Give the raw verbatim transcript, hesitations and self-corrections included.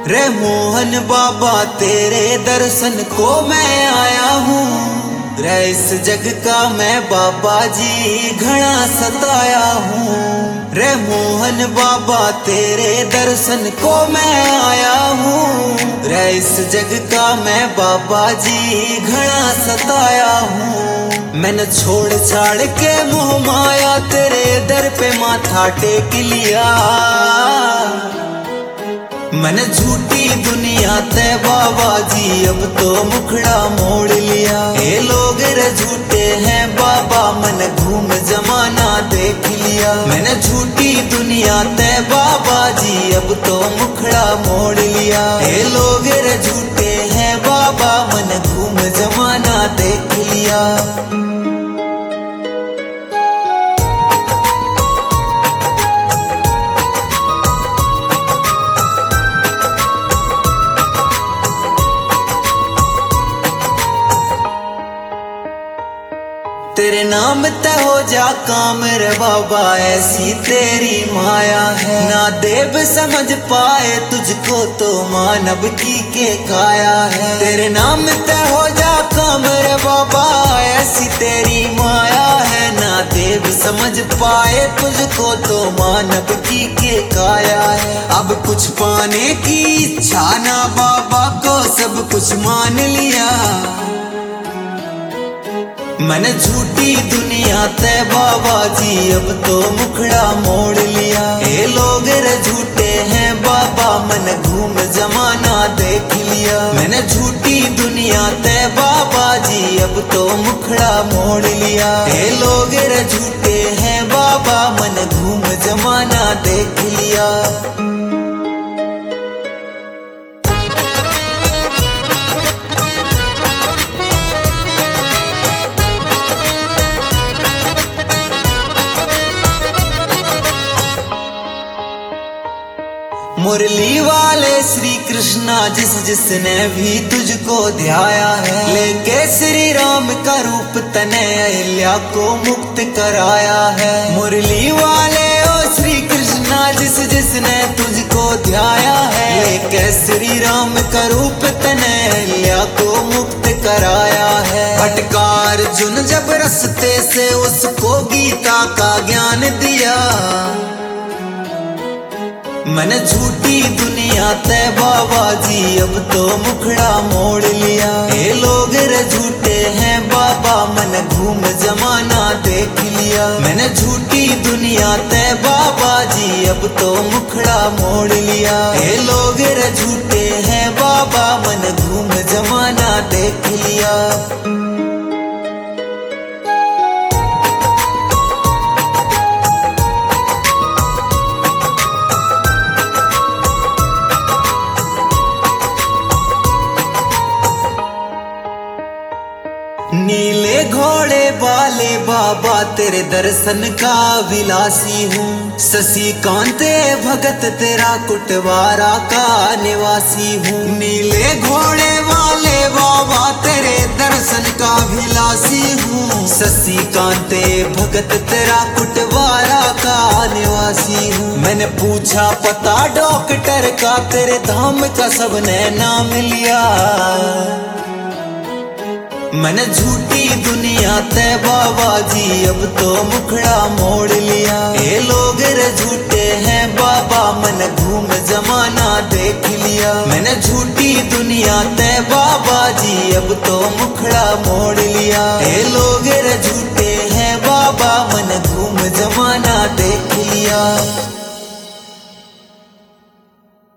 रे मोहन बाबा तेरे दर्शन को मैं आया हूँ। रे इस जग का मैं बाबा जी घना सताया हूँ। रे मोहन बाबा तेरे दर्शन को मैं आया हूँ। रे इस जग का मैं बाबा जी घना सताया हूँ। मैंने छोड़ छाड़ के मोह माया तेरे दर पे माथा टेक लिया। मैंने झूठी दुनिया ते बाबा जी अब तो मुखड़ा मोड़ लिया। ये लोग रे झूठे हैं बाबा मन घूम जमाना देख लिया। मैंने झूठी दुनिया ते बाबा जी अब तो मुखड़ा मोड़ लिया। ये लोग रे झूठे हैं बाबा मन घूम जमाना देख लिया। तेरे नाम ते हो जा काम रे बाबा ऐसी तेरी माया है। ना देव समझ पाए तुझको तो मानव की के काया है। तेरे नाम ते हो जा काम रे बाबा ऐसी तेरी माया है। ना देव समझ पाए तुझको तो मानव की के काया है। अब कुछ पाने की इच्छा ना बाबा को सब कुछ मान लिया। मैंने झूठी दुनिया ते बाबा जी अब तो मुखड़ा मोड़ लिया। ये लोग रे झूठे हैं बाबा मन घूम जमाना देख लिया। मैंने झूठी दुनिया ते बाबा जी अब तो मुखड़ा मोड़ लिया। ये लोग रे झूठे हैं बाबा मन घूम जमाना देख लिया। मुरली वाले श्री कृष्णा जिस जिसने भी तुझको ध्याया है। लेके श्री राम का रूप तने अहिल्या को मुक्त कराया है। मुरली वाले ओ श्री कृष्णा जिस जिसने तुझको ध्याया है। लेके श्री राम का रूप तने अहिल्या को मुक्त कराया है। भटका अर्जुन जब रस्ते से उसको गीता का ज्ञान दिया। मैंने झूठी दुनिया ते बाबा जी अब तो मुखड़ा मोड़ लिया। ये लोग रे झूठे हैं बाबा मन घूम जमाना देख लिया। मैंने झूठी दुनिया ते बाबा जी अब तो मुखड़ा मोड़ लिया। ये लोग रे झूठे हैं बाबा मन घूम जमाना देख लिया। नीले घोड़े वाले बाबा तेरे दर्शन का विलासी हूँ। शशिकांत भगत तेरा कुटवारा का निवासी हूँ। नीले घोड़े वाले बाबा तेरे दर्शन का विलासी हूँ। शशिकांत भगत तेरा कुटवारा का निवासी हूँ। मैंने पूछा पता डॉक्टर का तेरे धाम का सबने नाम लिया। मैंने झूठी दुनिया ते बाबा जी अब तो मुखड़ा मोड़ लिया। ये लोग रे झूठे हैं बाबा मन घूम जमाना देख लिया। मैंने झूठी दुनिया ते बाबा जी अब तो मुखड़ा मोड़ लिया। ये लोग रे झूठे हैं बाबा मन घूम जमाना देख लिया।